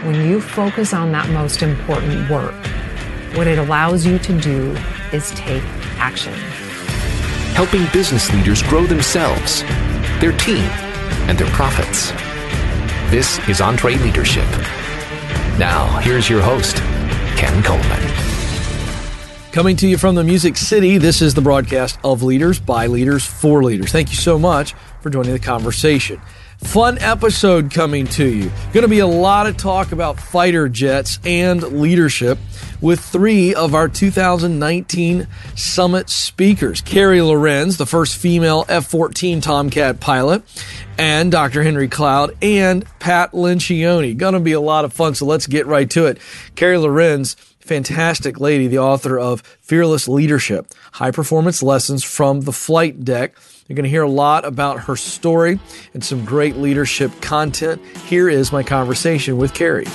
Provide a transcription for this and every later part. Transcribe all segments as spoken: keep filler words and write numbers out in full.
when you focus on that most important work, what it allows you to do is take action. Helping business leaders grow themselves, their team, and their profits. This is EntreLeadership. Now, here's your host, Ken Coleman. Coming to you from the Music City, this is the broadcast of Leaders, by Leaders, for Leaders. Thank you so much for joining the conversation. Fun episode coming to you. Going to be a lot of talk about fighter jets and leadership with three of our two thousand nineteen Summit speakers. Carrie Lorenz, the first female F fourteen Tomcat pilot, and Doctor Henry Cloud and Pat Lencioni. Going to be a lot of fun, so let's get right to it. Carrie Lorenz, fantastic lady, the author of Fearless Leadership, High Performance Lessons from the Flight Deck. You're going to hear a lot about her story and some great leadership content. Here is my conversation with Carrie.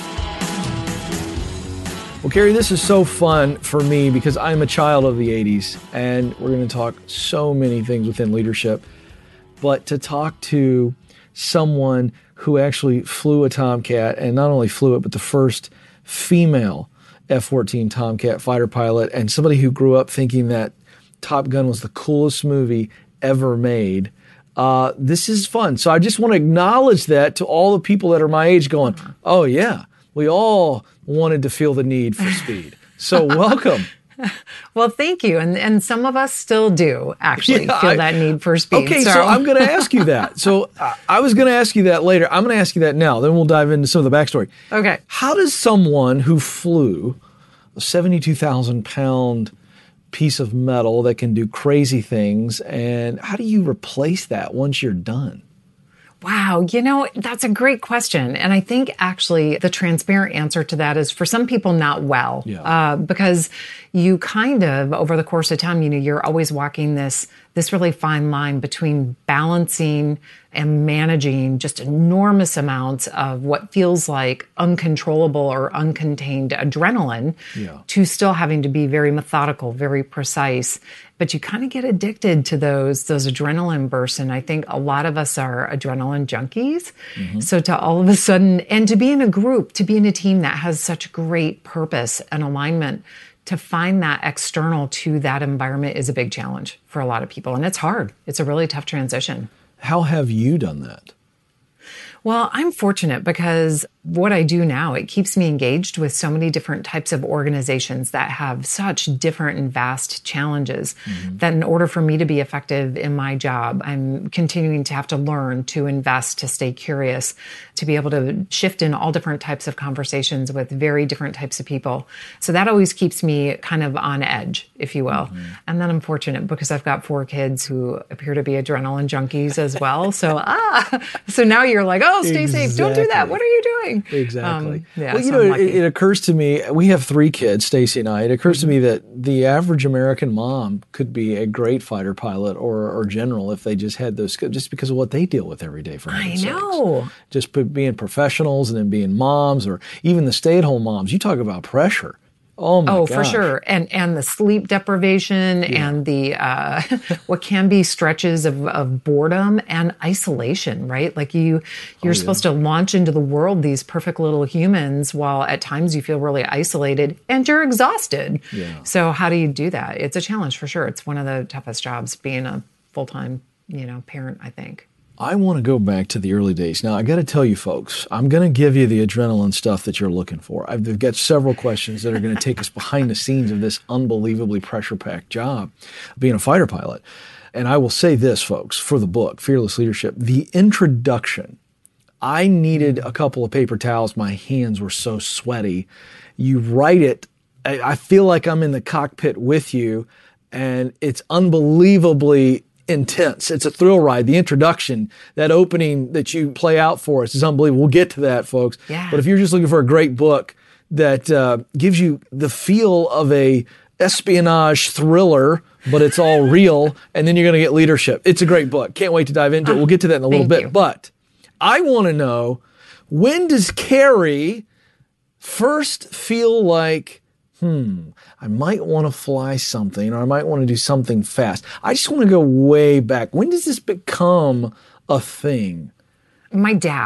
Well, Carrie, this is so fun for me because I'm a child of the eighties, and we're going to talk so many things within leadership. But to talk to someone who actually flew a Tomcat, and not only flew it, but the first female F fourteen Tomcat fighter pilot, and somebody who grew up thinking that Top Gun was the coolest movie ever made. Uh, this is fun. So I just want to acknowledge that to all the people that are my age going, oh yeah, we all wanted to feel the need for speed. So welcome. Well, thank you. And and some of us still do actually yeah, feel I, that need for speed. Okay, so, so I'm going to ask you that. So uh, I was going to ask you that later. I'm going to ask you that now. Then we'll dive into some of the backstory. Okay. How does someone who flew a seventy-two thousand pound piece of metal that can do crazy things, and how do you replace that once you're done? Wow, you know, that's a great question. And I think actually the transparent answer to that is for some people not well. Yeah. Uh, because you kind of, over the course of time, you know, you're always walking this this really fine line between balancing and managing just enormous amounts of what feels like uncontrollable or uncontained adrenaline yeah. to still having to be very methodical, very precise. But you kind of get addicted to those those adrenaline bursts. And I think a lot of us are adrenaline junkies. Mm-hmm. So to all of a sudden, and to be in a group, to be in a team that has such great purpose and alignment, to find that external to that environment is a big challenge for a lot of people. And it's hard. It's a really tough transition. How have you done that? Well, I'm fortunate because what I do now, it keeps me engaged with so many different types of organizations that have such different and vast challenges mm-hmm. that in order for me to be effective in my job, I'm continuing to have to learn, to invest, to stay curious, to be able to shift in all different types of conversations with very different types of people. So that always keeps me kind of on edge, if you will. Mm-hmm. And then I'm fortunate because I've got four kids who appear to be adrenaline junkies as well. So, ah, so now you're like, oh, stay exactly. safe. Don't do that. What are you doing? Exactly. Um, yeah, well, you so know, it, it occurs to me, we have three kids, Stacy and I. It occurs mm-hmm. to me that the average American mom could be a great fighter pilot or, or general if they just had those skills, just because of what they deal with every day. For I know. Sakes. Just p- being professionals and then being moms, or even the stay-at-home moms. You talk about pressure. Oh my Oh, gosh. for sure. And and the sleep deprivation yeah. and the uh, what can be stretches of, of boredom and isolation, right? Like you, you're oh, yeah. supposed to launch into the world these perfect little humans while at times you feel really isolated and you're exhausted. Yeah. So how do you do that? It's a challenge for sure. It's one of the toughest jobs being a full-time, you know, parent, I think. I want to go back to the early days. Now, I got to tell you, folks, I'm going to give you the adrenaline stuff that you're looking for. I've got several questions that are going to take us behind the scenes of this unbelievably pressure-packed job, being a fighter pilot. And I will say this, folks, for the book, Fearless Leadership, the introduction, I needed a couple of paper towels. My hands were so sweaty. You write it. I feel like I'm in the cockpit with you, and it's unbelievably intense. It's a thrill ride. The introduction, that opening that you play out for us is unbelievable. We'll get to that, folks. Yeah. But if you're just looking for a great book that uh, gives you the feel of a espionage thriller, but it's all real, and then you're going to get leadership. It's a great book. Can't wait to dive into it. We'll get to that in a little Thank bit. you. But I want to know, when does Carrie first feel like, hmm, I might want to fly something, or I might want to do something fast? I just want to go way back. When does this become a thing? My dad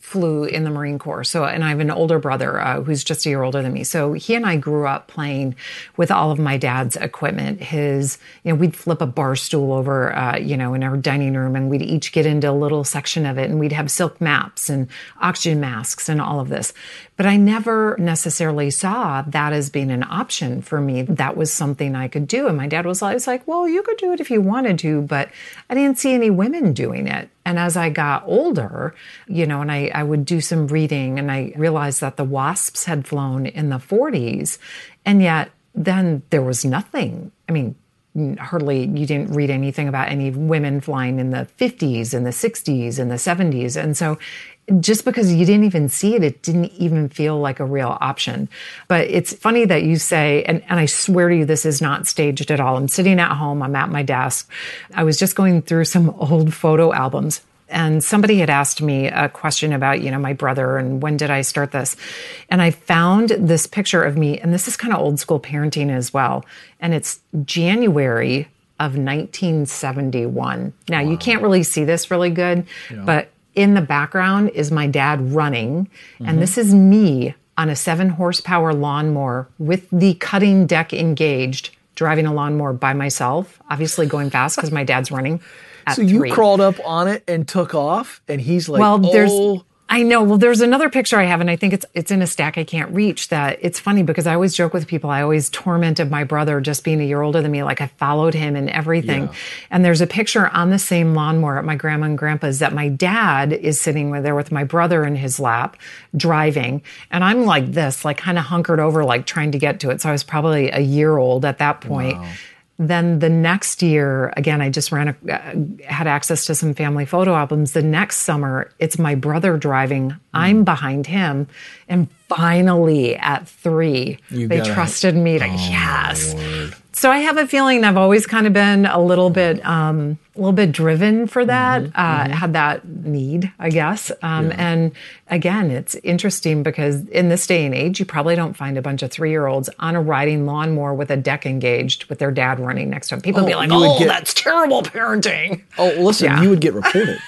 flew in the Marine Corps. So, and I have an older brother uh, who's just a year older than me. So he and I grew up playing with all of my dad's equipment. His, you know, we'd flip a bar stool over, uh, you know, in our dining room, and we'd each get into a little section of it, and we'd have silk maps and oxygen masks and all of this. But I never necessarily saw that as being an option for me. That was something I could do. And my dad was always like, well, you could do it if you wanted to, but I didn't see any women doing it. And as I got older, you know, and I, I would do some reading, and I realized that the WASPs had flown in the forties, and yet then there was nothing. I mean, hardly, you didn't read anything about any women flying in the fifties and the sixties and the seventies. And so just because you didn't even see it, it didn't even feel like a real option. But it's funny that you say, and, and I swear to you, this is not staged at all. I'm sitting at home, I'm at my desk. I was just going through some old photo albums, and somebody had asked me a question about, you know, my brother and when did I start this? And I found this picture of me, and this is kind of old school parenting as well. And it's January of nineteen seventy-one. Now, wow. You can't really see this really good, yeah. But in the background is my dad running. Mm-hmm. And this is me on a seven horsepower lawnmower with the cutting deck engaged, driving a lawnmower by myself, obviously going fast because my dad's running. So you three. crawled up on it and took off, and he's like, well, there's, oh. I know. Well, there's another picture I have, and I think it's it's in a stack I can't reach. That it's funny because I always joke with people. I always tormented my brother just being a year older than me. Like I followed him and everything. Yeah. And there's a picture on the same lawnmower at my grandma and grandpa's that my dad is sitting there with my brother in his lap driving. And I'm like this, like kind of hunkered over, like trying to get to it. So I was probably a year old at that point. Wow. Then the next year, again, I just ran, a, uh, had access to some family photo albums. The next summer, it's my brother driving. Mm. I'm behind him. And finally, at three, you they trusted it. me to, oh, yes. So I have a feeling I've always kind of been a little bit, um, a little bit driven for that, mm-hmm, uh, mm-hmm. had that need, I guess. Um, yeah. And again, it's interesting because in this day and age, you probably don't find a bunch of three-year-olds on a riding lawnmower with a deck engaged with their dad running next to them. People oh, would be like, oh, get, that's terrible parenting. Oh, listen, yeah. You would get reported.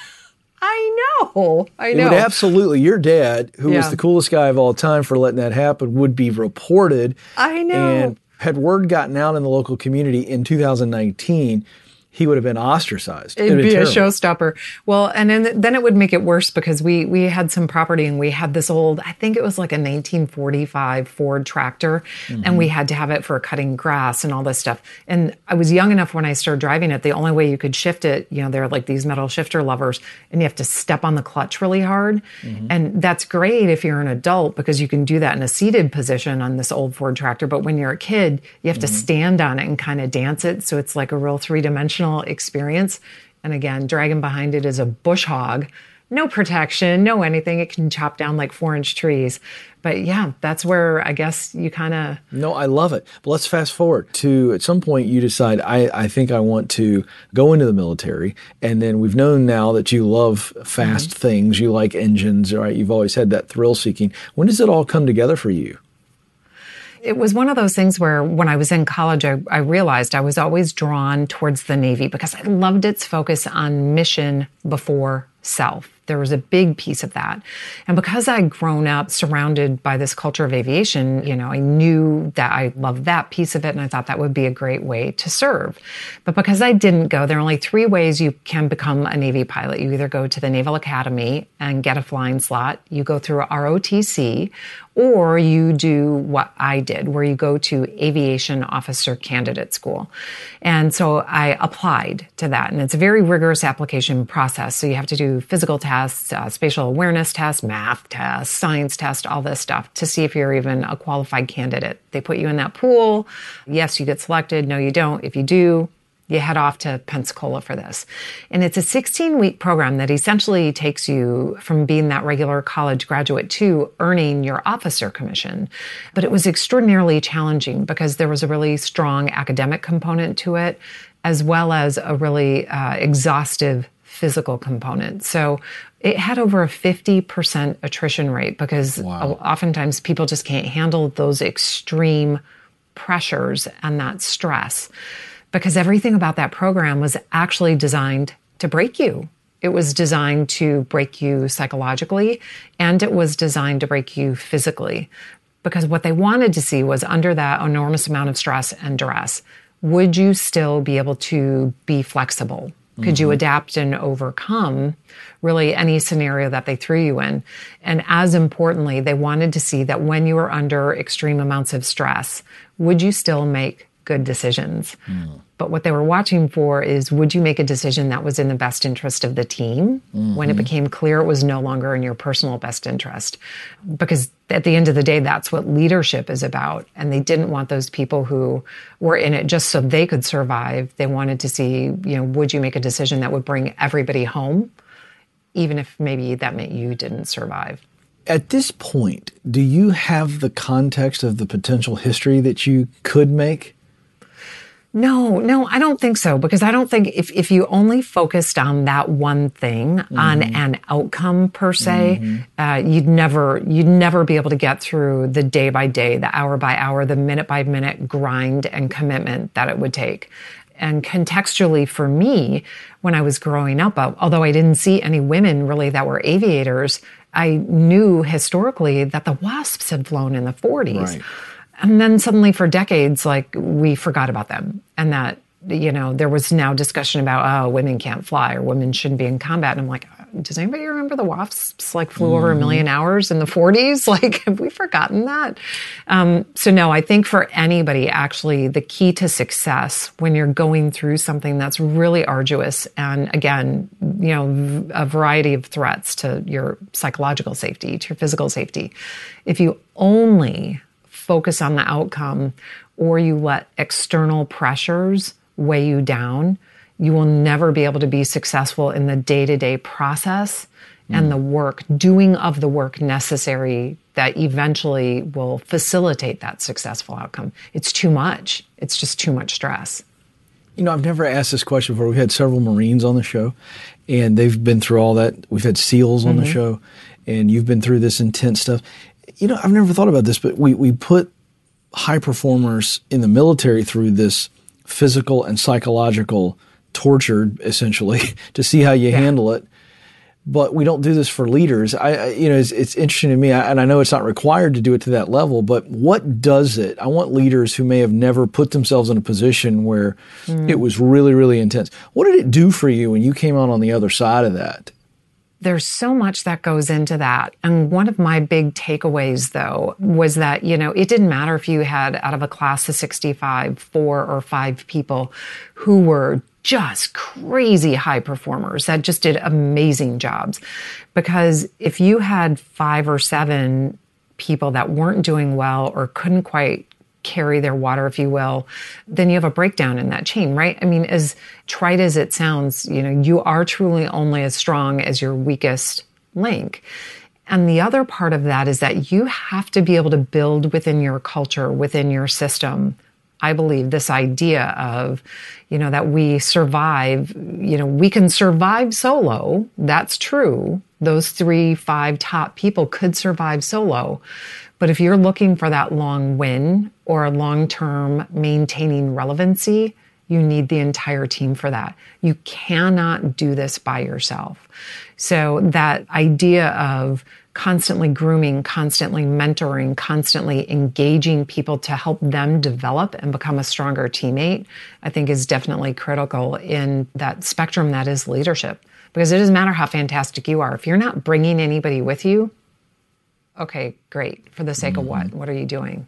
I know. I know. It would absolutely. Your dad, who yeah. was the coolest guy of all time for letting that happen, would be reported. I know. And had word gotten out in the local community in two thousand nineteen, he would have been ostracized. It'd, It'd be a showstopper. Well, and then, then it would make it worse because we we had some property and we had this old, I think it was like a nineteen forty-five Ford tractor, mm-hmm. and we had to have it for cutting grass and all this stuff. And I was young enough when I started driving it, the only way you could shift it, you know, there are like these metal shifter levers, and you have to step on the clutch really hard. Mm-hmm. And that's great if you're an adult because you can do that in a seated position on this old Ford tractor. But when you're a kid, you have mm-hmm. to stand on it and kind of dance it. So it's like a real three-dimensional experience. And again, dragging behind it is a bush hog. No protection, no anything. It can chop down like four inch trees. But yeah, that's where I guess you kind of... No, I love it. But let's fast forward to at some point you decide, I, I think I want to go into the military. And then we've known now that you love fast mm-hmm. things. You like engines, right? You've always had that thrill seeking. When does it all come together for you? It was one of those things where when I was in college, I, I realized I was always drawn towards the Navy because I loved its focus on mission before self. There was a big piece of that. And because I'd grown up surrounded by this culture of aviation, you know, I knew that I loved that piece of it, and I thought that would be a great way to serve. But because I didn't go, there are only three ways you can become a Navy pilot. You either go to the Naval Academy and get a flying slot, you go through R O T C, or you do what I did, where you go to Aviation Officer Candidate School. And so I applied to that, and it's a very rigorous application process. So you have to do physical tests, uh, spatial awareness tests, math tests, science tests, all this stuff to see if you're even a qualified candidate. They put you in that pool. Yes, you get selected. No, you don't. If you do, you head off to Pensacola for this. And it's a sixteen-week program that essentially takes you from being that regular college graduate to earning your officer commission. But it was extraordinarily challenging because there was a really strong academic component to it, as well as a really uh, exhaustive physical component. So it had over a fifty percent attrition rate because wow. oftentimes people just can't handle those extreme pressures and that stress. Because everything about that program was actually designed to break you. It was designed to break you psychologically, and it was designed to break you physically. Because what they wanted to see was, under that enormous amount of stress and duress, would you still be able to be flexible? Could mm-hmm. you adapt and overcome really any scenario that they threw you in? And as importantly, they wanted to see that when you were under extreme amounts of stress, would you still make good decisions? Mm. But what they were watching for is, would you make a decision that was in the best interest of the team mm-hmm. when it became clear it was no longer in your personal best interest? Because at the end of the day, that's what leadership is about. And they didn't want those people who were in it just so they could survive. They wanted to see, you know, would you make a decision that would bring everybody home, even if maybe that meant you didn't survive? At this point, do you have the context of the potential history that you could make? No, no, I don't think so. Because I don't think if, if you only focused on that one thing, mm-hmm. on an outcome per se, mm-hmm. uh, you'd never, you'd never be able to get through the day by day, the hour by hour, the minute by minute grind and commitment that it would take. And contextually for me, when I was growing up, although I didn't see any women really that were aviators, I knew historically that the WASPs had flown in the forties. Right. And then suddenly for decades, like, we forgot about them. And that, you know, there was now discussion about, oh, women can't fly or women shouldn't be in combat. And I'm like, does anybody remember the WASPs like flew mm-hmm. over a million hours in the forties? Like, have we forgotten that? Um, so no, I think for anybody, actually, the key to success when you're going through something that's really arduous, and again, you know, a variety of threats to your psychological safety, to your physical safety, if you only focus on the outcome, or you let external pressures weigh you down, you will never be able to be successful in the day-to-day process mm. and the work, doing of the work necessary that eventually will facilitate that successful outcome. It's too much. It's just too much stress. You know, I've never asked this question before. We've had several Marines on the show, and they've been through all that. We've had SEALs on mm-hmm. the show, and you've been through this intense stuff. You know, I've never thought about this, but we, we put high performers in the military through this physical and psychological torture, essentially, to see how you yeah. handle it. But we don't do this for leaders. I, I you know, it's, it's interesting to me, I, and I know it's not required to do it to that level, but what does it? I want leaders who may have never put themselves in a position where mm. it was really, really intense. What did it do for you when you came out on the other side of that? There's so much that goes into that. And one of my big takeaways, though, was that, you know, it didn't matter if you had out of a class of sixty-five, four or five people who were just crazy high performers that just did amazing jobs. Because if you had five or seven people that weren't doing well or couldn't quite carry their water, if you will, then you have a breakdown in that chain, right? I mean, as trite as it sounds, you know, you are truly only as strong as your weakest link. And the other part of that is that you have to be able to build within your culture, within your system, I believe, this idea of, you know, that we survive, you know, we can survive solo. That's true. Those three, five top people could survive solo. But if you're looking for that long win or a long-term maintaining relevancy, you need the entire team for that. You cannot do this by yourself. So that idea of constantly grooming, constantly mentoring, constantly engaging people to help them develop and become a stronger teammate, I think is definitely critical in that spectrum that is leadership. Because it doesn't matter how fantastic you are. If you're not bringing anybody with you, okay, great. For the sake mm-hmm. of what? What are you doing?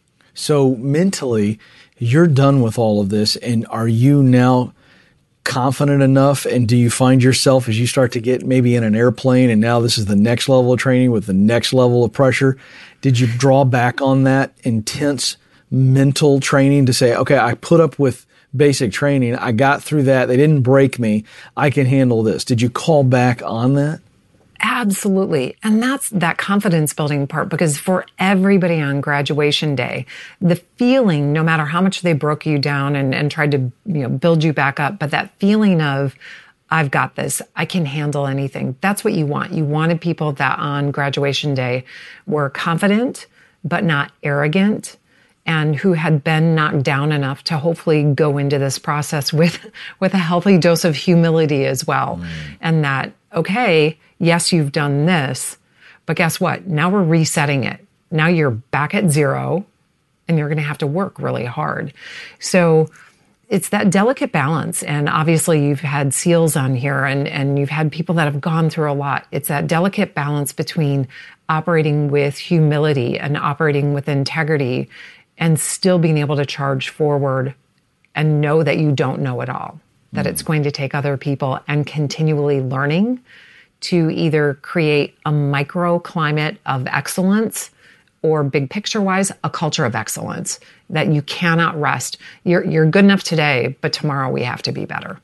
So mentally, you're done with all of this, and are you now confident enough? And do you find yourself, as you start to get maybe in an airplane, and now this is the next level of training with the next level of pressure, did you draw back on that intense mental training to say, okay, I put up with basic training, I got through that, they didn't break me, I can handle this? Did you call back on that? Absolutely. And that's that confidence building part, because for everybody on graduation day, the feeling, no matter how much they broke you down and, and tried to, you know, build you back up, but that feeling of, I've got this, I can handle anything. That's what you want. You wanted people that on graduation day were confident, but not arrogant, and who had been knocked down enough to hopefully go into this process with, with a healthy dose of humility as well. Mm. And that, okay, yes, you've done this, but guess what? Now we're resetting it. Now you're back at zero and you're going to have to work really hard. So it's that delicate balance. And obviously you've had SEALs on here and, and you've had people that have gone through a lot. It's that delicate balance between operating with humility and operating with integrity and still being able to charge forward and know that you don't know it all, that mm. it's going to take other people and continually learning to either create a microclimate of excellence or big picture wise, a culture of excellence that you cannot rest. You're, you're good enough today, but tomorrow we have to be better.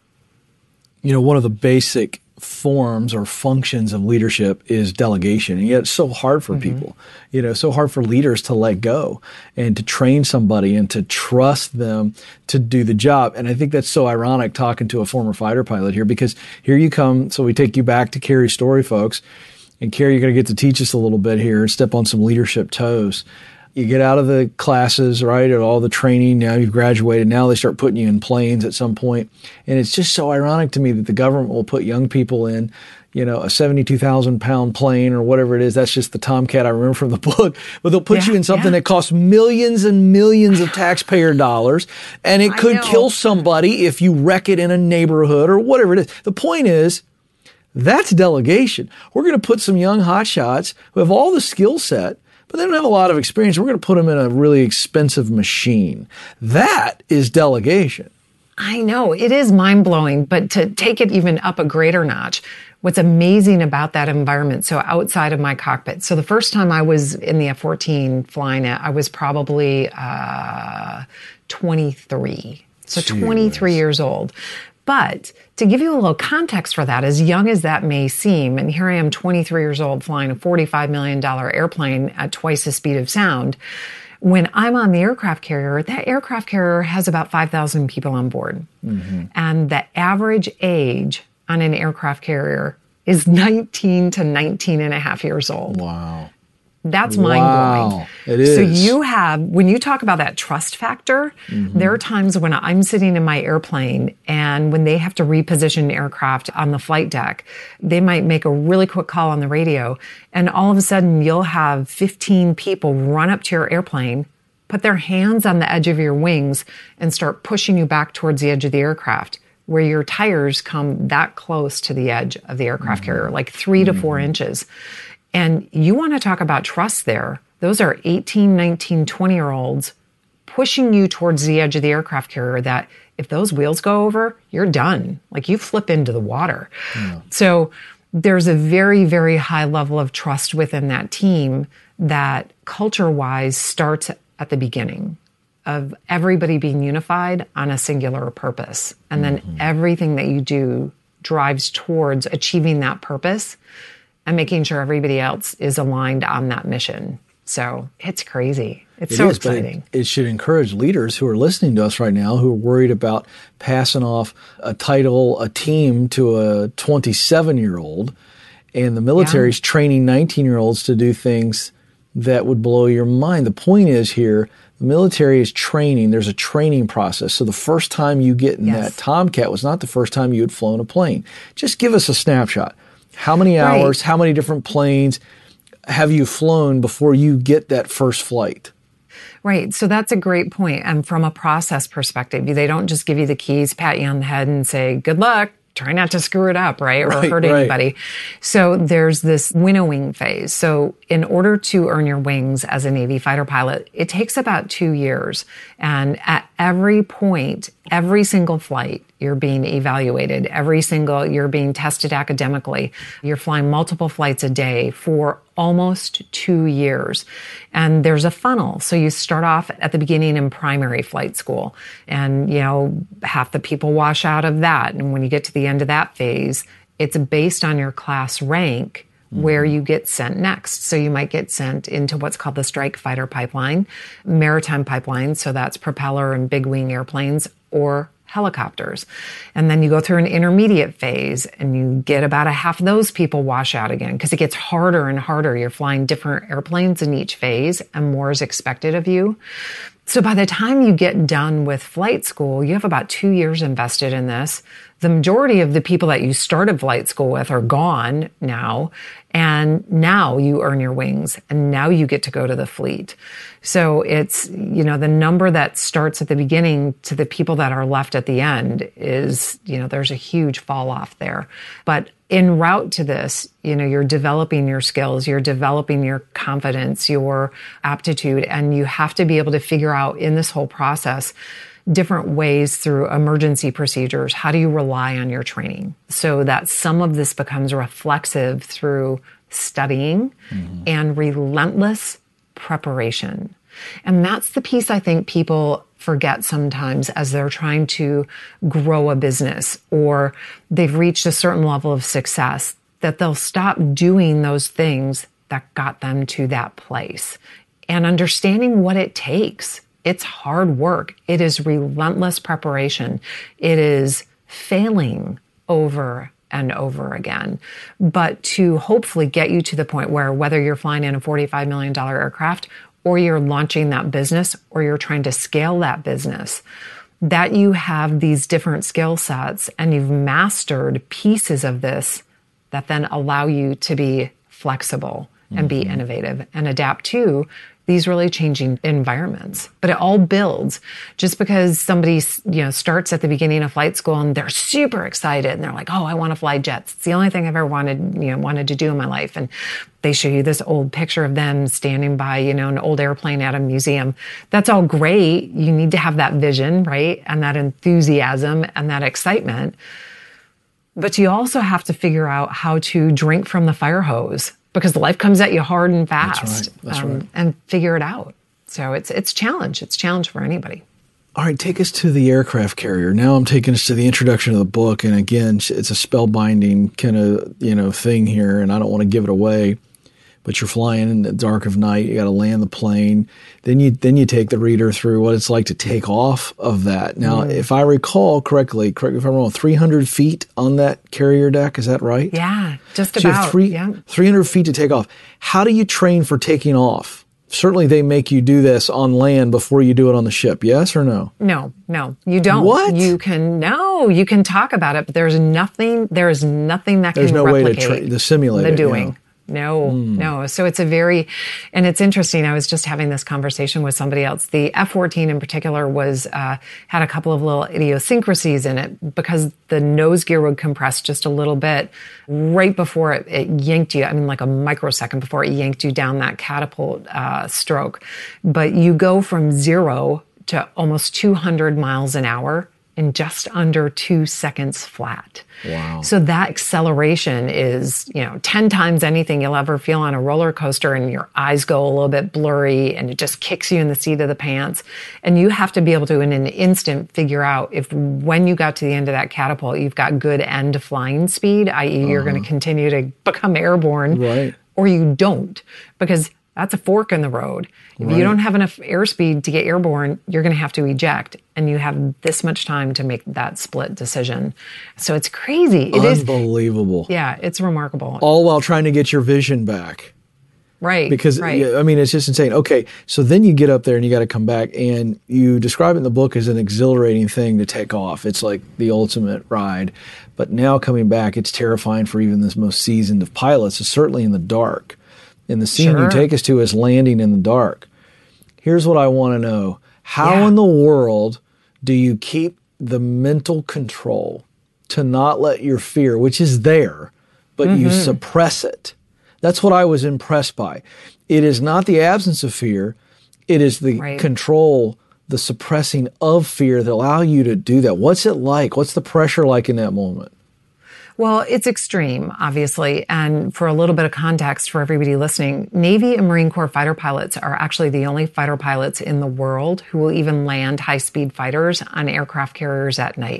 You know, one of the basic forms or functions of leadership is delegation. And yet it's so hard for mm-hmm. people, you know, so hard for leaders to let go and to train somebody and to trust them to do the job. And I think that's so ironic talking to a former fighter pilot here, because here you come. So we take you back to Carrie's story, folks. And Carrie, you're going to get to teach us a little bit here and step on some leadership toes. You get out of the classes, right, and all the training. Now you've graduated. Now they start putting you in planes at some point. And it's just so ironic to me that the government will put young people in, you know, a seventy-two thousand pound plane or whatever it is. That's just the Tomcat I remember from the book. But they'll put yeah, you in something yeah. that costs millions and millions of taxpayer dollars. And it could kill somebody if you wreck it in a neighborhood or whatever it is. The point is, that's delegation. We're going to put some young hotshots who have all the skill set, but they don't have a lot of experience. We're going to put them in a really expensive machine. That is delegation. I know. It is mind-blowing, but to take it even up a greater notch, what's amazing about that environment, so outside of my cockpit. So the first time I was in the F fourteen flying it, I was probably uh, twenty-three. So Jeez. twenty-three years old. But to give you a little context for that, as young as that may seem, and here I am twenty-three years old flying a forty-five million dollars airplane at twice the speed of sound. When I'm on the aircraft carrier, that aircraft carrier has about five thousand people on board. Mm-hmm. And the average age on an aircraft carrier is nineteen to nineteen and a half years old. Wow. That's wow, mind-blowing. It is. So you have, when you talk about that trust factor, mm-hmm. there are times when I'm sitting in my airplane and when they have to reposition aircraft on the flight deck, they might make a really quick call on the radio and all of a sudden you'll have fifteen people run up to your airplane, put their hands on the edge of your wings and start pushing you back towards the edge of the aircraft, where your tires come that close to the edge of the aircraft mm-hmm. carrier, like three mm-hmm. to four inches. And you want to talk about trust there. Those are eighteen, nineteen, twenty-year-olds pushing you towards the edge of the aircraft carrier that if those wheels go over, you're done. Like you flip into the water. Yeah. So there's a very, very high level of trust within that team that culture-wise starts at the beginning of everybody being unified on a singular purpose. And then mm-hmm. everything that you do drives towards achieving that purpose and making sure everybody else is aligned on that mission. So it's crazy. It's it so is, exciting. It, it should encourage leaders who are listening to us right now who are worried about passing off a title, a team to a twenty-seven-year-old, and the military's yeah. training nineteen-year-olds to do things that would blow your mind. The point is here, the military is training. There's a training process. So the first time you get in yes. that Tomcat was not the first time you had flown a plane. Just give us a snapshot. How many hours, right. how many different planes have you flown before you get that first flight? Right. So that's a great point. And from a process perspective, they don't just give you the keys, pat you on the head and say, good luck. Try not to screw it up, right? Or right, hurt right. anybody. So there's this winnowing phase. So in order to earn your wings as a Navy fighter pilot, it takes about two years. And at every point, every single flight, you're being evaluated. Every single, you're being tested academically. You're flying multiple flights a day for almost two years. And there's a funnel. So you start off at the beginning in primary flight school. And, you know, half the people wash out of that. And when you get to the end of that phase, it's based on your class rank mm-hmm. where you get sent next. So you might get sent into what's called the strike fighter pipeline, maritime pipeline. So that's propeller and big wing airplanes or helicopters. And then you go through an intermediate phase and you get about a half of those people wash out again because it gets harder and harder. You're flying different airplanes in each phase and more is expected of you. So by the time you get done with flight school, you have about two years invested in this. The majority of the people that you started flight school with are gone now. And now you earn your wings and now you get to go to the fleet. So it's, you know, the number that starts at the beginning to the people that are left at the end is, you know, there's a huge fall off there. But en route to this, you know, you're developing your skills, you're developing your confidence, your aptitude, and you have to be able to figure out in this whole process different ways through emergency procedures. How do you rely on your training so that some of this becomes reflexive through studying mm-hmm. and relentless preparation? And that's the piece I think people forget sometimes as they're trying to grow a business or they've reached a certain level of success, that they'll stop doing those things that got them to that place. And understanding what it takes. It's hard work. It is relentless preparation. It is failing over and over again. But to hopefully get you to the point where whether you're flying in a forty-five million dollars aircraft or you're launching that business or you're trying to scale that business, that you have these different skill sets and you've mastered pieces of this that then allow you to be flexible and mm-hmm. be innovative and adapt to these really changing environments. But it all builds. Just because somebody, you know, starts at the beginning of flight school and they're super excited and they're like, oh, I want to fly jets. It's the only thing I've ever wanted, you know, wanted to do in my life. And they show you this old picture of them standing by, you know, an old airplane at a museum. That's all great. You need to have that vision, right? And that enthusiasm and that excitement. But you also have to figure out how to drink from the fire hose, because life comes at you hard and fast. That's right. That's um, right. And figure it out. So it's it's challenge. It's challenge for anybody. All right, take us to the aircraft carrier. Now I'm taking us to the introduction of the book, and again, it's a spellbinding kind of you know thing here, and I don't want to give it away. But you're flying in the dark of night. You got to land the plane. Then you then you take the reader through what it's like to take off of that. Now, mm. if I recall correctly, correct me if I'm wrong, three hundred feet on that carrier deck. Is that right? Yeah, just so about. You have three, yeah. three hundred feet to take off. How do you train for taking off? Certainly they make you do this on land before you do it on the ship. Yes or no? No, no, you don't. What? You can, no, you can talk about it, but there's nothing, there is nothing that there's can no replicate way to, tra- to simulate the it, doing. Yeah. No, mm. no. So it's a very, and it's interesting. I was just having this conversation with somebody else. The F fourteen in particular was, uh, had a couple of little idiosyncrasies in it because the nose gear would compress just a little bit right before it, it yanked you. I mean, like a microsecond before it yanked you down that catapult, uh, stroke. But you go from zero to almost two hundred miles an hour in just under two seconds flat. Wow. So that acceleration is, you know, ten times anything you'll ever feel on a roller coaster, and your eyes go a little bit blurry and it just kicks you in the seat of the pants. And you have to be able to, in an instant, figure out if when you got to the end of that catapult, you've got good end flying speed, that is uh-huh. you're going to continue to become airborne, right. or you don't, because that's a fork in the road. If right. you don't have enough airspeed to get airborne, you're going to have to eject, and you have this much time to make that split decision. So it's crazy. It is unbelievable. Yeah, it's remarkable. All while trying to get your vision back. Right. Because, right. I mean, it's just insane. Okay, so then you get up there and you got to come back, and you describe it in the book as an exhilarating thing to take off. It's like the ultimate ride. But now coming back, it's terrifying for even this most seasoned of pilots, certainly in the dark. And the scene sure. you take us to is landing in the dark. Here's what I want to know. How yeah. in the world do you keep the mental control to not let your fear, which is there, but mm-hmm. you suppress it? That's what I was impressed by. It is not the absence of fear. It is the right. control, the suppressing of fear that allow you to do that. What's it like? What's the pressure like in that moment? Well, it's extreme, obviously. And for a little bit of context for everybody listening, Navy and Marine Corps fighter pilots are actually the only fighter pilots in the world who will even land high-speed fighters on aircraft carriers at night.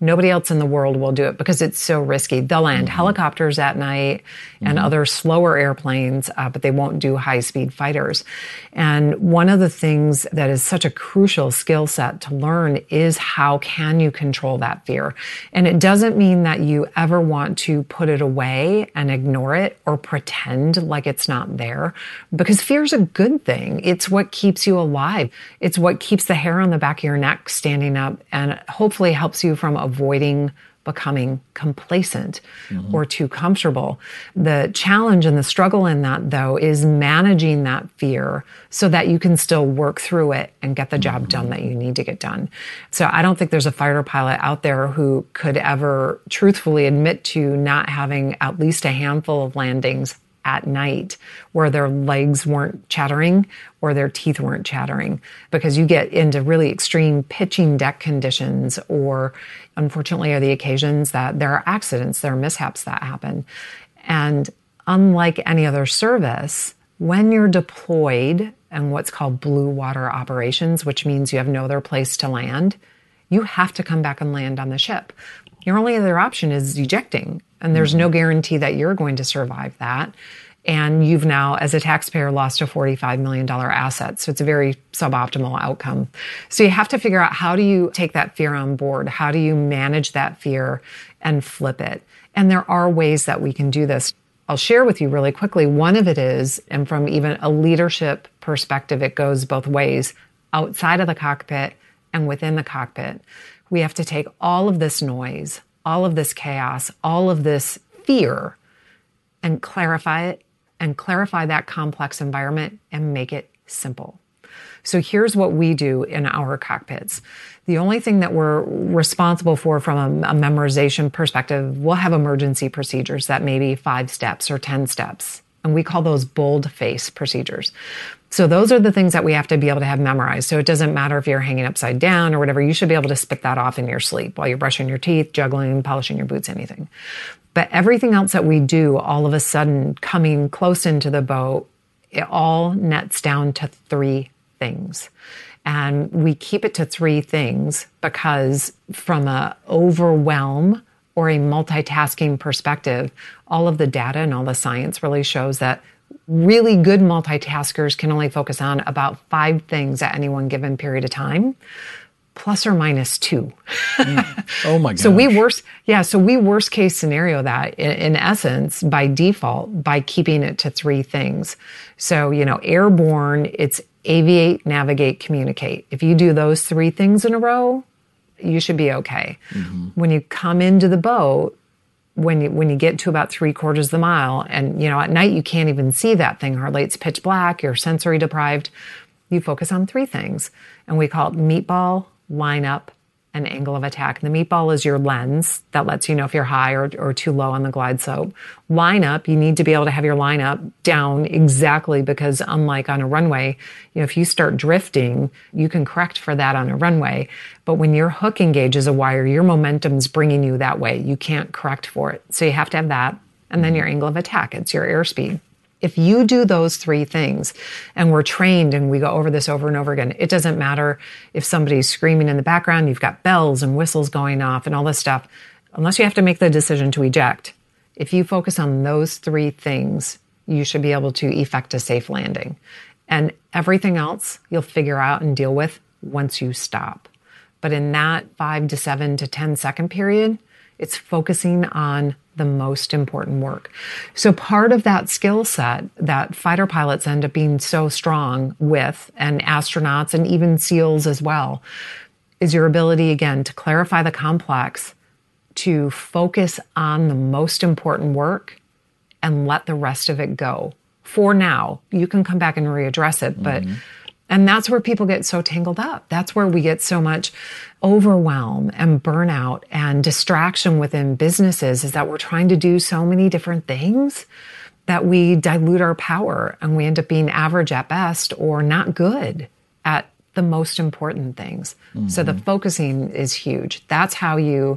Nobody else in the world will do it because it's so risky. They'll land mm-hmm. helicopters at night and mm-hmm. other slower airplanes, uh, but they won't do high-speed fighters. And one of the things that is such a crucial skill set to learn is how can you control that fear? And it doesn't mean that you ever want to put it away and ignore it or pretend like it's not there, because fear is a good thing. It's what keeps you alive. It's what keeps the hair on the back of your neck standing up and hopefully helps you from avoiding becoming complacent mm-hmm. or too comfortable. The challenge and the struggle in that, though, is managing that fear so that you can still work through it and get the job mm-hmm. done that you need to get done. So I don't think there's a fighter pilot out there who could ever truthfully admit to not having at least a handful of landings at night where their legs weren't chattering or their teeth weren't chattering, because you get into really extreme pitching deck conditions, or unfortunately are the occasions that there are accidents, there are mishaps that happen. And unlike any other service, when you're deployed and what's called blue water operations, which means you have no other place to land, you have to come back and land on the ship. Your only other option is ejecting. And there's no guarantee that you're going to survive that. And you've now, as a taxpayer, lost a forty-five million dollars asset. So it's a very suboptimal outcome. So you have to figure out, how do you take that fear on board? How do you manage that fear and flip it? And there are ways that we can do this. I'll share with you really quickly. One of it is, and from even a leadership perspective, it goes both ways, outside of the cockpit and within the cockpit. We have to take all of this noise, all of this chaos, all of this fear, and clarify it, and clarify that complex environment and make it simple. So here's what we do in our cockpits. The only thing that we're responsible for from a, a memorization perspective, we'll have emergency procedures that may be five steps or ten steps. And we call those bold-face procedures. So those are the things that we have to be able to have memorized. So it doesn't matter if you're hanging upside down or whatever, you should be able to spit that off in your sleep while you're brushing your teeth, juggling, polishing your boots, anything. But everything else that we do, all of a sudden coming close into the boat, it all nets down to three things. And we keep it to three things because from a overwhelm or a multitasking perspective, all of the data and all the science really shows that really good multitaskers can only focus on about five things at any one given period of time, plus or minus two. mm. Oh my gosh. So we worst, yeah, so we worst case scenario that in, in essence, by default, by keeping it to three things. So, you know, airborne, it's aviate, navigate, communicate. If you do those three things in a row, you should be okay. Mm-hmm. When you come into the boat, when you, when you get to about three quarters of the mile, and, you know, at night you can't even see that thing hardly, it's pitch black, you're sensory deprived, you focus on three things. And we call it meatball, line up, and angle of attack. The meatball is your lens that lets you know if you're high or, or too low on the glide slope. Line up, you need to be able to have your line up down exactly, because unlike on a runway, you know, if you start drifting, you can correct for that on a runway. But when your hook engages a wire, your momentum's bringing you that way. You can't correct for it. So you have to have that. And then your angle of attack, it's your airspeed. If you do those three things, and we're trained and we go over this over and over again, it doesn't matter if somebody's screaming in the background, you've got bells and whistles going off and all this stuff, unless you have to make the decision to eject. If you focus on those three things, you should be able to effect a safe landing. And everything else you'll figure out and deal with once you stop. But in that five to seven to ten second period, it's focusing on the most important work. So part of that skill set that fighter pilots end up being so strong with, and astronauts and even SEALs as well, is your ability, again, to clarify the complex, to focus on the most important work and let the rest of it go. For now, you can come back and readdress it, but mm-hmm. And that's where people get so tangled up. That's where we get so much overwhelm and burnout and distraction within businesses, is that we're trying to do so many different things that we dilute our power and we end up being average at best or not good at the most important things. Mm-hmm. So the focusing is huge. That's how you,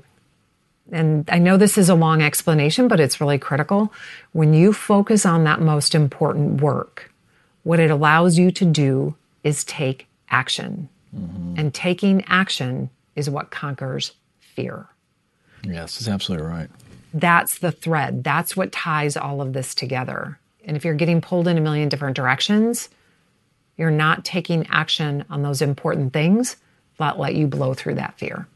and I know this is a long explanation, but it's really critical. When you focus on that most important work, what it allows you to do is take action. Mm-hmm. And taking action is what conquers fear. Yes, that's absolutely right. That's the thread. That's what ties all of this together. And if you're getting pulled in a million different directions, you're not taking action on those important things that let you blow through that fear.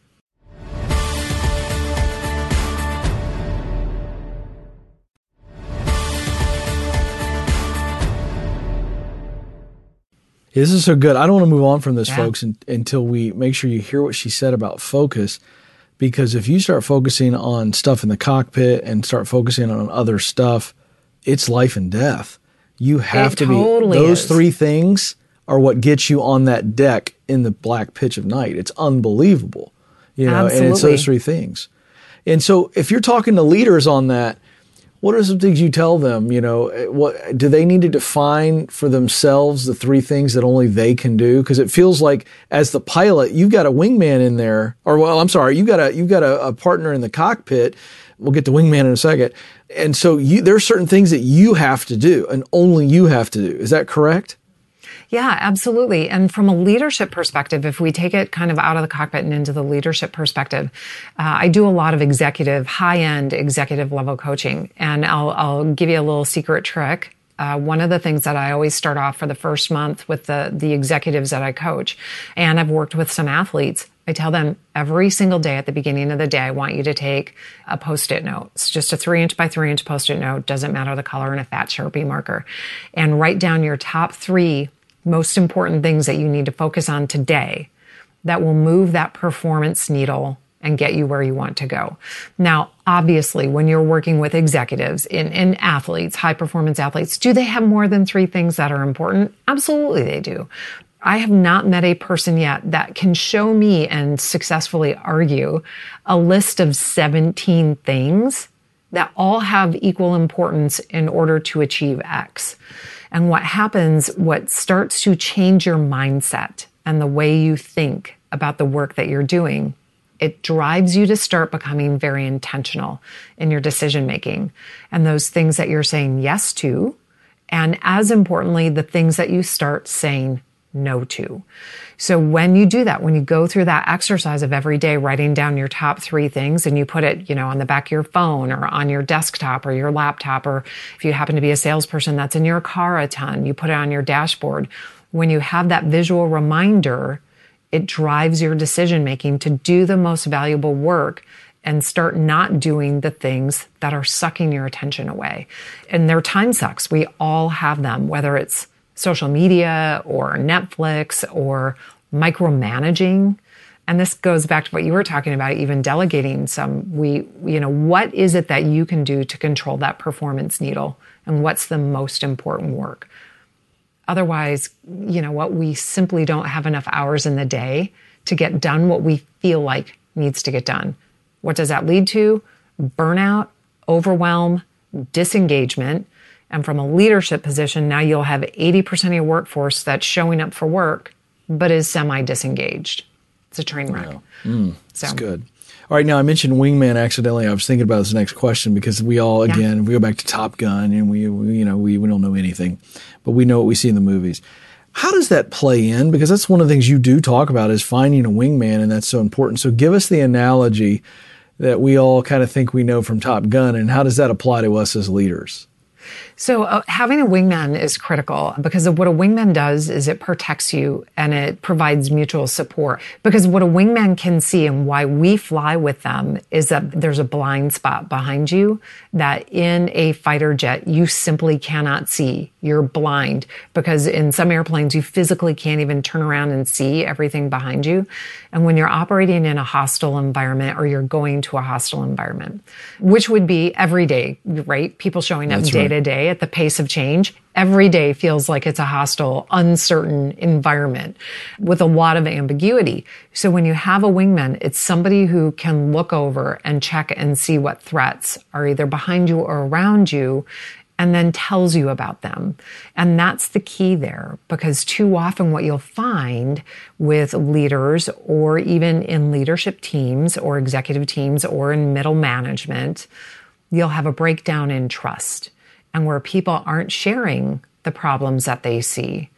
This is so good. I don't want to move on from this, yeah. folks, in, until we make sure you hear what she said about focus. Because if you start focusing on stuff in the cockpit and start focusing on other stuff, it's life and death. You have it to totally be. Those is. three things are what gets you on that deck in the black pitch of night. It's unbelievable. You know, Absolutely. and it's those three things. And so if you're talking to leaders on that, what are some things you tell them? You know, what do they need to define for themselves the three things that only they can do? Because it feels like as the pilot, you've got a wingman in there, or well, I'm sorry, you got a you've got a, a partner in the cockpit. We'll get to wingman in a second. And so you, there are certain things that you have to do, and only you have to do. Is that correct? Yeah, absolutely. And from a leadership perspective, if we take it kind of out of the cockpit and into the leadership perspective, uh, I do a lot of executive, high-end executive level coaching. And I'll, I'll give you a little secret trick. Uh, one of the things that I always start off for the first month with the, the executives that I coach, and I've worked with some athletes, I tell them every single day at the beginning of the day, I want you to take a Post-it note. It's just a three inch by three inch Post-it note, doesn't matter the color, and a fat Sharpie marker, and write down your top three most important things that you need to focus on today that will move that performance needle and get you where you want to go. Now, obviously, when you're working with executives and, and athletes, high performance athletes, do they have more than three things that are important? Absolutely they do. I have not met a person yet that can show me and successfully argue a list of seventeen things that all have equal importance in order to achieve X. And what happens, what starts to change your mindset and the way you think about the work that you're doing, it drives you to start becoming very intentional in your decision making and those things that you're saying yes to. And as importantly, the things that you start saying no to. So when you do that, when you go through that exercise of every day writing down your top three things and you put it, you know, on the back of your phone or on your desktop or your laptop, or if you happen to be a salesperson that's in your car a ton, you put it on your dashboard. When you have that visual reminder, it drives your decision making to do the most valuable work and start not doing the things that are sucking your attention away. And they're time sucks. We all have them, whether it's social media or Netflix or micromanaging. And this goes back to what you were talking about, even delegating some. We, you know, what is it that you can do to control that performance needle? And what's the most important work? Otherwise, you know what, we simply don't have enough hours in the day to get done what we feel like needs to get done. What does that lead to? Burnout, overwhelm, disengagement. And from a leadership position, now you'll have eighty percent of your workforce that's showing up for work, but is semi-disengaged. It's a train wreck. Yeah. Mm, so. That's good. All right, now I mentioned wingman accidentally. I was thinking about this next question because we all, again, yeah. we go back to Top Gun and we, we you know, we, we don't know anything, but we know what we see in the movies. How does that play in? Because that's one of the things you do talk about is finding a wingman, and that's so important. So give us the analogy that we all kind of think we know from Top Gun, and how does that apply to us as leaders? So uh, having a wingman is critical because of what a wingman does is it protects you and it provides mutual support. Because what a wingman can see and why we fly with them is that there's a blind spot behind you that in a fighter jet you simply cannot see. You're blind because in some airplanes you physically can't even turn around and see everything behind you. And when you're operating in a hostile environment or you're going to a hostile environment, which would be every day, right? People showing up That's day right. to day at the pace of change. Every day feels like it's a hostile, uncertain environment with a lot of ambiguity. So when you have a wingman, it's somebody who can look over and check and see what threats are either behind you or around you, and then tells you about them. And that's the key there, because too often what you'll find with leaders or even in leadership teams or executive teams or in middle management, you'll have a breakdown in trust, and where people aren't sharing the problems that they see,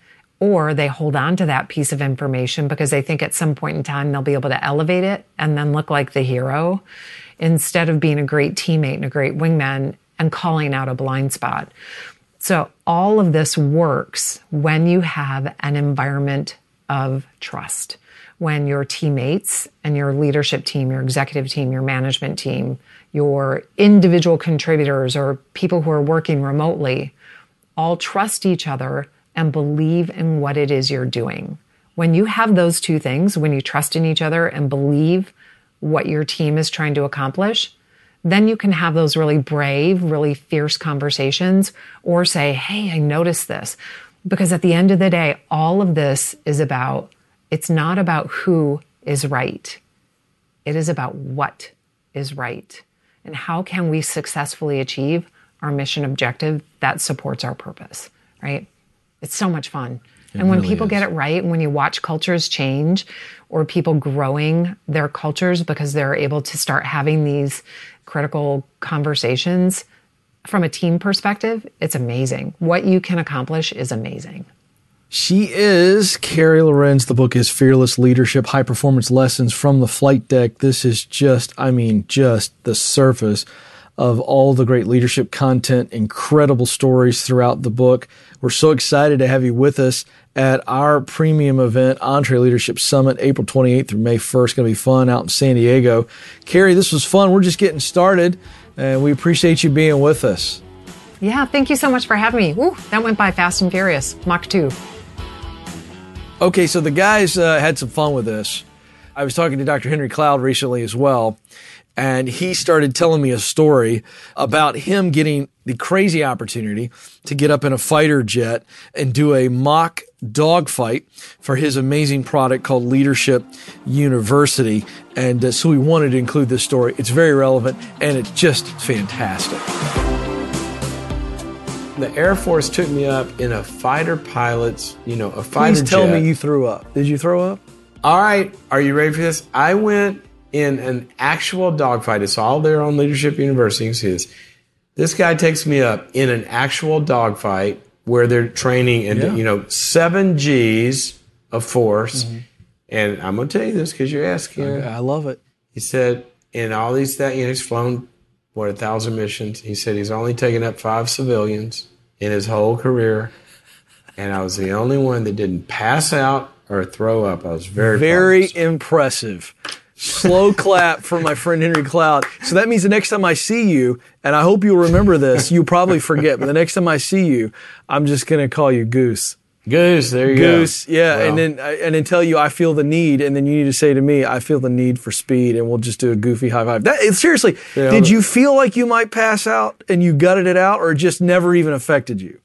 or they hold on to that piece of information because they think at some point in time they'll be able to elevate it and then look like the hero instead of being a great teammate and a great wingman and calling out a blind spot. So all of this works when you have an environment of trust, when your teammates and your leadership team, your executive team, your management team, your individual contributors or people who are working remotely all trust each other and believe in what it is you're doing. When you have those two things, when you trust in each other and believe what your team is trying to accomplish, then you can have those really brave, really fierce conversations or say, hey, I noticed this. Because at the end of the day, all of this is about, it's not about who is right. It is about what is right. And how can we successfully achieve our mission objective that supports our purpose, right? It's so much fun. It and when really people is. Get it right, and when you watch cultures change or people growing their cultures because they're able to start having these critical conversations from a team perspective, it's amazing. What you can accomplish is amazing. She is Carrie Lorenz. The book is Fearless Leadership, High Performance Lessons from the Flight Deck. This is just, I mean, just the surface of all the great leadership content, incredible stories throughout the book. We're so excited to have you with us at our premium event, EntreLeadership Summit, April twenty-eighth through May first. Going to be fun out in San Diego. Carrie, this was fun. We're just getting started, and we appreciate you being with us. Yeah, thank you so much for having me. Woo, that went by fast and furious. Mach two. Okay, so the guys uh, had some fun with this. I was talking to Doctor Henry Cloud recently as well, and he started telling me a story about him getting the crazy opportunity to get up in a fighter jet and do a mock dogfight for his amazing product called Leadership University. And uh, so we wanted to include this story. It's very relevant, and it's just fantastic. The Air Force took me up in a fighter pilot's, you know, a fighter jet. Please tell me you threw up. Did you throw up? All right. Are you ready for this? I went in an actual dogfight. It's all there on Leadership University. You can see this. This guy takes me up in an actual dogfight where they're training in, yeah. you know, seven G's of force. Mm-hmm. And I'm going to tell you this because you're asking. Okay, I love it. He said, in all these, that, you know, he's flown, what, a thousand missions. He said he's only taken up five civilians in his whole career. And I was the only one that didn't pass out or throw up. I was very Very impressive. Slow clap for my friend Henry Cloud. So that means the next time I see you, and I hope you'll remember this, you'll probably forget, but the next time I see you, I'm just going to call you Goose. Goose, there you Goose, go. Goose, yeah, well. and then and then tell you I feel the need, and then you need to say to me, I feel the need for speed, and we'll just do a goofy high five. That, seriously, yeah, did you feel like you might pass out, and you gutted it out, or it just never even affected you?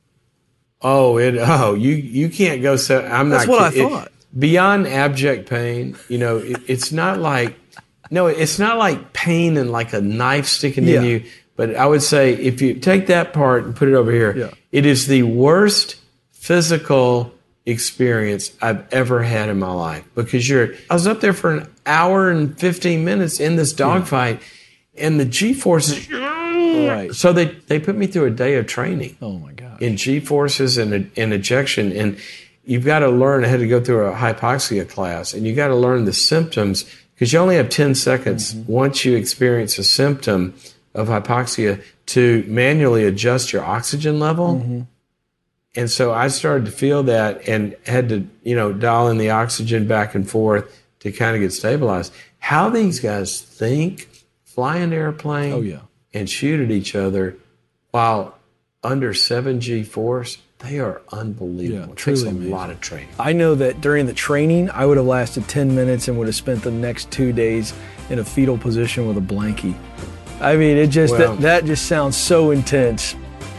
Oh, it. Oh, you you can't go so. I'm That's not. That's what I thought. It, beyond abject pain, you know, it, it's not like. No, it's not like pain and like a knife sticking yeah. in you. But I would say if you take that part and put it over here, yeah. it is the worst physical experience I've ever had in my life. Because you're, I was up there for an hour and fifteen minutes in this dogfight, yeah. and the G-forces. Right. So they, they put me through a day of training. Oh my God. In G-forces and, and ejection. And you've got to learn, I had to go through a hypoxia class, and you got to learn the symptoms. Because you only have ten seconds mm-hmm. once you experience a symptom of hypoxia to manually adjust your oxygen level. Mm-hmm. And so I started to feel that and had to, you know, dial in the oxygen back and forth to kind of get stabilized. How these guys think, fly an airplane oh, yeah. and shoot at each other while under seven G force, they are unbelievable. Yeah, it takes a amazing. lot of training. I know that during the training, I would have lasted ten minutes and would have spent the next two days in a fetal position with a blankie. I mean, it just well, that, that just sounds so intense.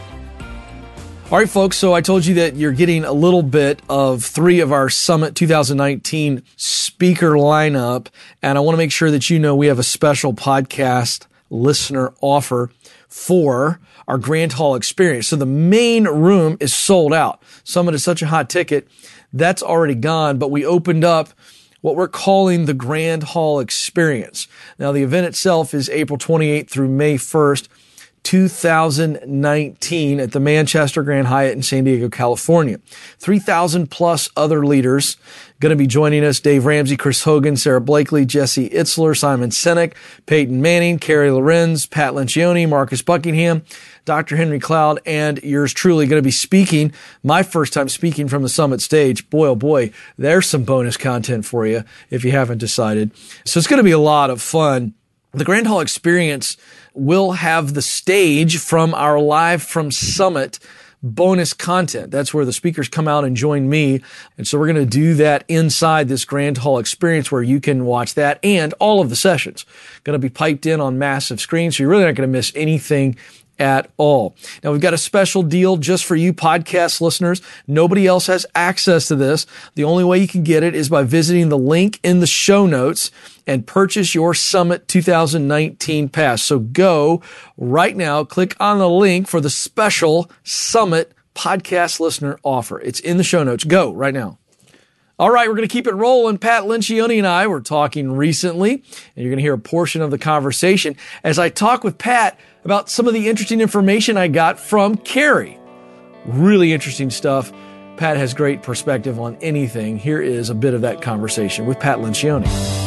All right, folks, so I told you that you're getting a little bit of three of our Summit twenty nineteen speaker lineup, and I want to make sure that you know we have a special podcast listener offer for our Grand Hall experience. So the main room is sold out. Summit is such a hot ticket, that's already gone, but we opened up what we're calling the Grand Hall experience. Now, the event itself is April twenty-eighth through May first, two thousand nineteen at the Manchester Grand Hyatt in San Diego, California. three thousand plus other leaders going to be joining us. Dave Ramsey, Chris Hogan, Sarah Blakely, Jesse Itzler, Simon Sinek, Peyton Manning, Carrie Lorenz, Pat Lencioni, Marcus Buckingham, Doctor Henry Cloud, and yours truly going to be speaking. My first time speaking from the summit stage. Boy, oh boy, there's some bonus content for you if you haven't decided. So it's going to be a lot of fun. The Grand Hall Experience will have the stage from our Live from Summit bonus content. That's where the speakers come out and join me. And so we're going to do that inside this Grand Hall Experience where you can watch that and all of the sessions. Going to be piped in on massive screens, so you're really not going to miss anything at all. Now, we've got a special deal just for you podcast listeners. Nobody else has access to this. The only way you can get it is by visiting the link in the show notes and purchase your Summit two thousand nineteen pass. So go right now, click on the link for the special Summit podcast listener offer. It's in the show notes. Go right now. All right, we're going to keep it rolling. Pat Lencioni and I were talking recently, and you're going to hear a portion of the conversation as I talk with Pat about some of the interesting information I got from Carrie. Really interesting stuff. Pat has great perspective on anything. Here is a bit of that conversation with Pat Lencioni.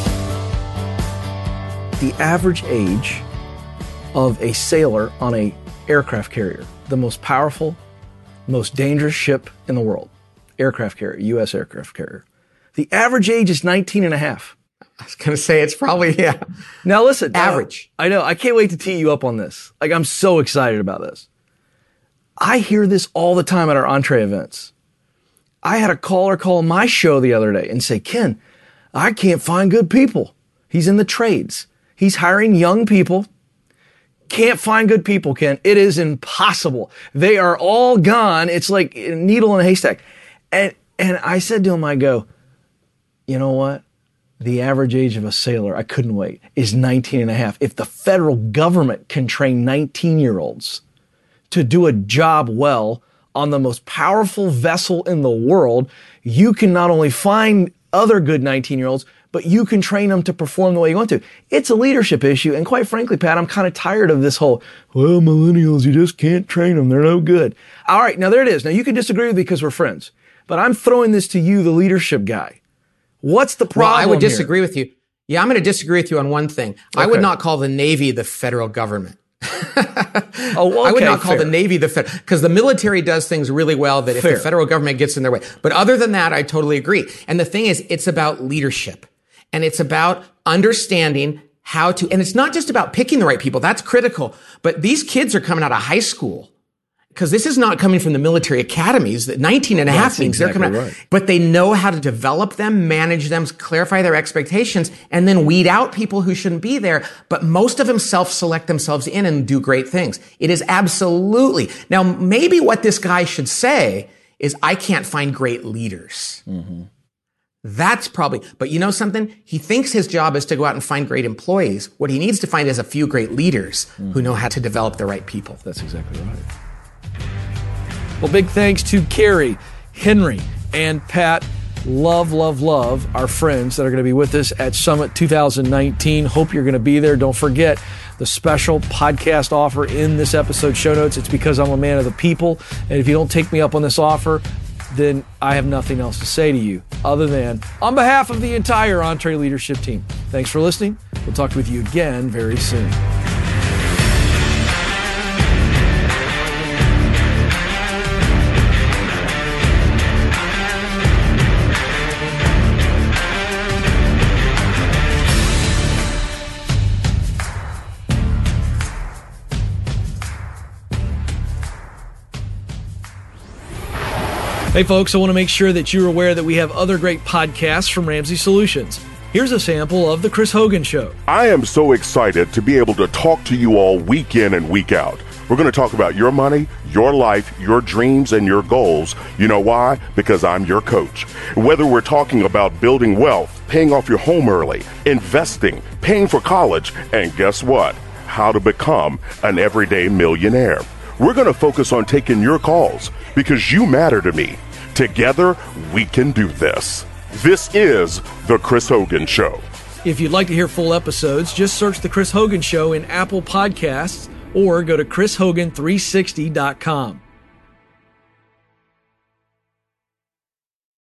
The average age of a sailor on a aircraft carrier, the most powerful, most dangerous ship in the world, aircraft carrier, U S aircraft carrier. The average age is nineteen and a half. I was going to say it's probably, yeah. Now listen. Average. Now, I know. I can't wait to tee you up on this. Like, I'm so excited about this. I hear this all the time at our entree events. I had a caller call my show the other day and say, Ken, I can't find good people. He's in the trades. He's hiring young people. Can't find good people, Ken. It is impossible. They are all gone. It's like a needle in a haystack. And, and I said to him, I go, you know what? The average age of a sailor, I couldn't wait, is nineteen and a half. If the federal government can train nineteen-year-olds to do a job well on the most powerful vessel in the world, you can not only find other good nineteen-year-olds, but you can train them to perform the way you want to. It's a leadership issue, and quite frankly, Pat, I'm kind of tired of this whole, well, millennials, you just can't train them. They're no good. All right, now there it is. Now, you can disagree with me because we're friends, but I'm throwing this to you, the leadership guy. What's the problem? Well, I would here? disagree with you. Yeah, I'm going to disagree with you on one thing. Okay. I would not call the Navy the federal government. oh, okay, I would not fair. call the Navy the federal, because the military does things really well that if fair. the federal government gets in their way. But other than that, I totally agree. And the thing is, it's about leadership. And it's about understanding how to, and it's not just about picking the right people. That's critical. But these kids are coming out of high school. Because this is not coming from the military academies, that nineteen and a half things, exactly they're coming out. Right. But they know how to develop them, manage them, clarify their expectations, and then weed out people who shouldn't be there. But most of them self-select themselves in and do great things. It is absolutely. Now, maybe what this guy should say is, I can't find great leaders. Mm-hmm. That's probably, but you know something? He thinks his job is to go out and find great employees. What he needs to find is a few great leaders mm-hmm. who know how to develop the right people. That's exactly right. Well, big thanks to Carrie, Henry, and Pat. Love, love, love our friends that are going to be with us at Summit two thousand nineteen. Hope you're going to be there. Don't forget the special podcast offer in this episode show notes. It's because I'm a man of the people. And if you don't take me up on this offer, then I have nothing else to say to you other than on behalf of the entire Entree Leadership team. Thanks for listening. We'll talk with you again very soon. Hey folks, I want to make sure that you're aware that we have other great podcasts from Ramsey Solutions. Here's a sample of The Chris Hogan Show. I am so excited to be able to talk to you all week in and week out. We're going to talk about your money, your life, your dreams, and your goals. You know why? Because I'm your coach. Whether we're talking about building wealth, paying off your home early, investing, paying for college, and guess what? How to become an everyday millionaire. We're going to focus on taking your calls because you matter to me. Together, we can do this. This is The Chris Hogan Show. If you'd like to hear full episodes, just search The Chris Hogan Show in Apple Podcasts or go to chris hogan three sixty dot com.